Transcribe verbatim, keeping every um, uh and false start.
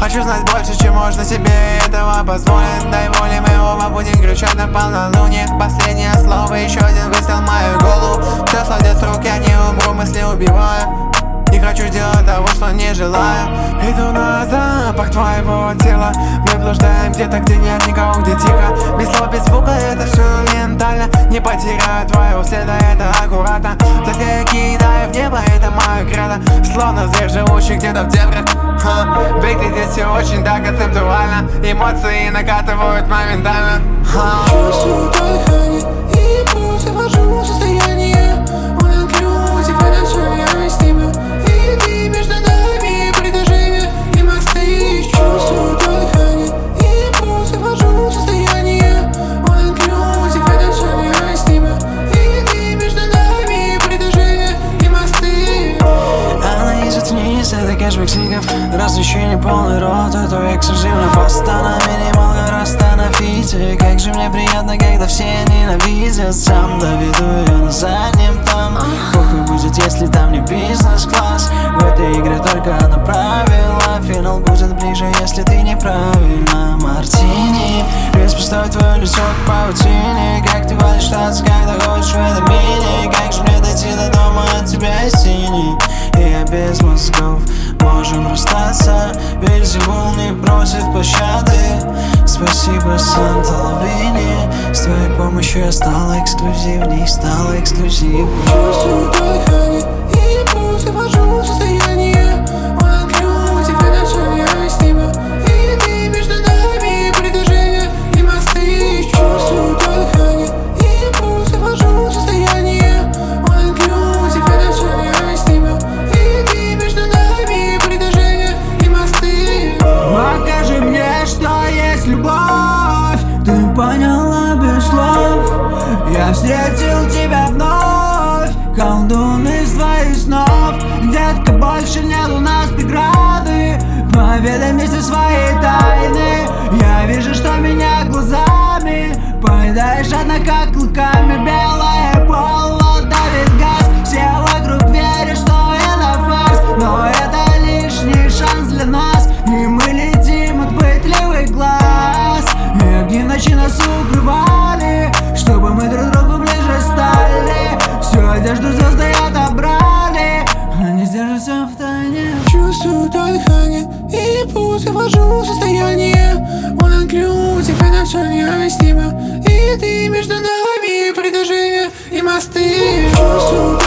Хочу знать больше, чем можно себе этого позволить. Дай воли, мы оба будем кричать на полнолуние. Последнее слово, еще один выстрел в мою голову. Все сладят с рук, я не умру, мысли убиваю. Не хочу делать того, что не желаю. Иду на запах твоего тела. Мы блуждаем где-то, где нет никого, где тихо. Без слов, без звука, это все ментально. Не потеряю твоего следа, это аккуратно. Так я кидаю в небо, это мое кредо. Словно зверь, живущий где-то в дебрях. Выглядит все очень так концептуально. Эмоции накатывают моментально. Чувствую дыхание и пульс, я вожу состояние. Он инклюзив, это все я с ними. И ты между нами притяжение и мосты. Чувствую дыхание и пульс, я вожу состояние. Он инклюзив, это все я с ними. И ты между нами притяжение и мосты. Она идет вниз, это кэшбэк сигов. Развлечение полный рот, это эксклюзивно. Поста минималка, остановите. Как же мне приятно, когда все ненавидят. Сам доведу ее на заднем там. Похуй будет, если там не бизнес-класс. В этой игре только одно правило. Финал будет ближе, если ты неправильно. Мартини, весь пустой твое лицо к паутине. Как ты валишь штаться, когда ходишь в этом мини. Как же мне дойти до дома от тебя синий. И я без мозгов, можем расстаться. Бельзевул не просит пощады. Спасибо, Санта-Лавини. С твоей помощью я стала эксклюзивней, стала эксклюзивней. Чувствую дыхание и пульс, я вожу состояние. Он инклюзив, это все я с ними. И ты между нами притяжение и мосты. Чувствую дыхание и пульс, я вожу состояние. Он инклюзив, это все я с ними. И ты между нами притяжение и мосты. Покажи мне, что есть любовь. Ты поняла без слов. Я встретил тебя вновь, колдун из твоих снов. Детка, больше нет у нас преграды. Поведай мне все свои тайны. Я вижу, что меня глазами поедаешь, одна как клыками. Белое поло давит газ. Все вокруг верят, что я на фарс. Но это лишний шанс для нас. И мы летим от пытливых глаз. И огни ночи нас укрывали, чтобы мы друг другу ближе стали. Всю одежду звезды отобрали, они сдержатся в тайне. Чувствую дыхание и пульс, я вожу состояние. Он инклюзив, это все необъяснимо. И ты между нами притяжение и мосты. Чувствую